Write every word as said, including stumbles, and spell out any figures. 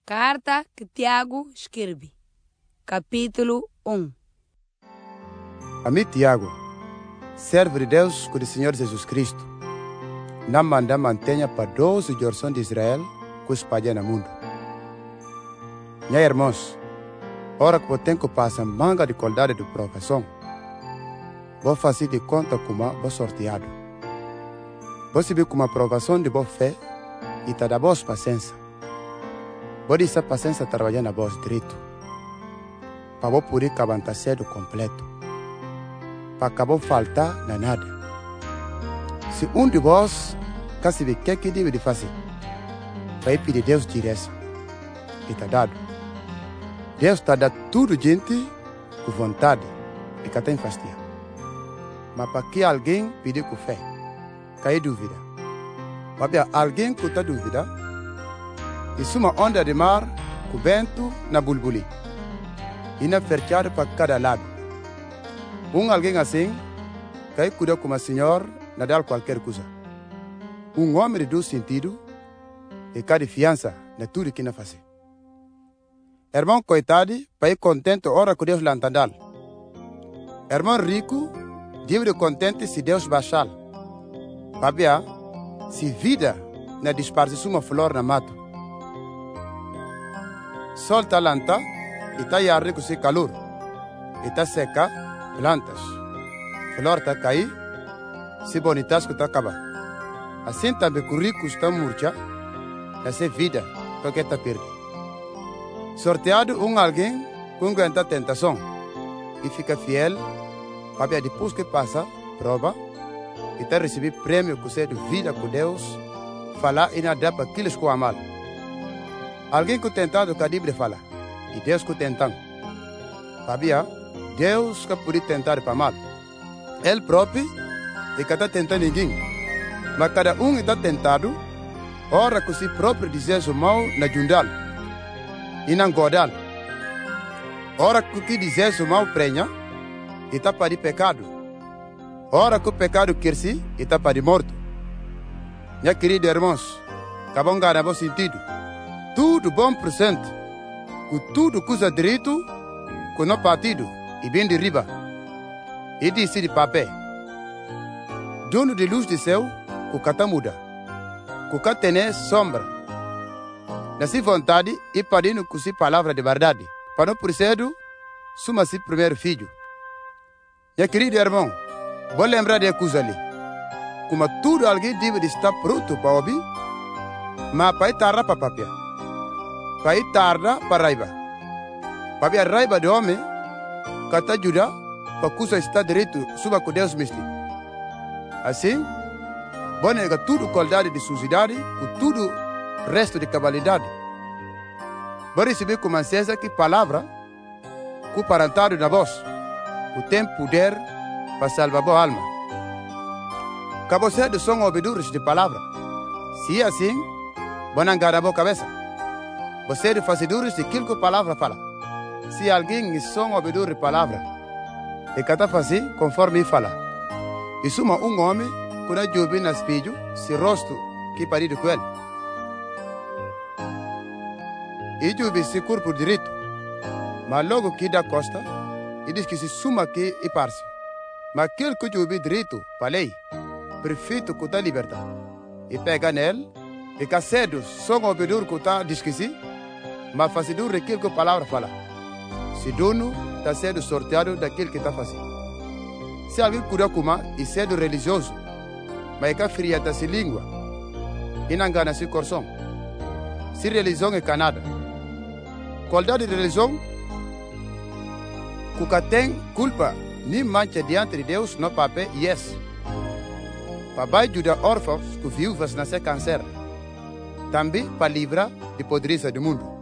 Carta que Tiago escreve. Capítulo um. A mim, Tiago, servo de Deus com o Senhor Jesus Cristo, não manda mantenha para doze gerações de Israel que espalha no mundo. Minha irmãos, ora que eu tenho que passar manga de qualidade de provação, vou fazer de conta como vou sorteado. Vou saber como a provação de boa fé e tá da boa paciência. Vou deixar paciência trabalhar na voz direito, para vou poder cabantar cedo completo, para acabar faltar na nada. Se um de vós quer saber o que é que deve de fazer, vai pedir Deus direção, e está dado. Deus está dando tudo gente com vontade e que tem fastia. Mas para que alguém pedir com fé, cai dúvida. Para alguém que está dúvida, isso é uma onda de mar com vento na bulbuli e na fechada para cada lado. Um alguém assim, cai cuida como a senhor na dar qualquer coisa. Um homem de dois sentidos e cada fiança na tudo que não faz. Irmão coitado, pai contente ora que Deus lantandal. Irmão rico, deve contente se Deus baixar. Babia, se vida na disparce uma flor na mato. Sol está lanta, e está yarre com seu calor. E está seca, plantas. Flor está cair, se bonitas que está acabar. Assim também o rico está murcha, essa vida, porque está perdido. Sorteado um alguém que aguenta a tentação e fica fiel, para depois que passa, prova, e está receber prêmio que você de vida com Deus, falar e nada para aqueles que o amam. Alguém que tentado que a Bíblia fala, e Deus que tentando. Sabia? Deus que pode tentar para mal. Ele próprio, e que está tentando ninguém. Mas cada um está tentado, ora que si próprio dizer o mal na jundal, e na godal. Ora que dizer o mal prenha, e está para de pecado. Ora que o pecado quer-se, e está para de morto. Minha querida irmãos, acabam ganhando bom sentido. Tudo bom presente, com tudo coisa direito, com no partido, e bem de riba. E disse de papel. Dono de luz do céu, com cata muda, com cata sombra. Nessa vontade, e parando com si palavra de verdade, para não precedo, suma-se primeiro filho. Minha querido irmão, vou lembrar de coisa ali. Como tudo alguém deve estar pronto para ouvir, mas para estar para papel. Para ir tarda para raiva. Para a raiva do homem, que está ajuda para que está direito suba com Deus mesmo. Assim, vou negar tudo qualidade de sucidade e tudo resto de cabalidade. Vou receber como ancestra que palavra, que parentado na voz, que tem poder para salvar a alma. Que você de som obedores de palavra. Se é assim, vou enganar a cabeça. Você é fazedores de aquilo que a palavra fala. Se alguém são obedor de palavra, e que está fazendo conforme fala. E suma um homem que não joga no espelho, se rosto que parido com ele. E joga se corpo direito, mas logo que dá costa, e diz que se suma que é parse. Mas aquele que joga direito, para lei, prefeito que está libertado. E pega nele, e que cedo são obedor que está disquisi, mas fazedor daquilo que a palavra fala. Se dono está sendo sorteado daquilo que está fazendo. Se alguém cuida com e sendo religioso, mas que a fria está se língua, e não ganha se coração. Se religião é canada. Qualidade de religião, que tem culpa, nem mancha diante de Deus no papel, yes. Para ajudar órfãos que viúvas nascer câncer. Também para livrar de podriça do mundo.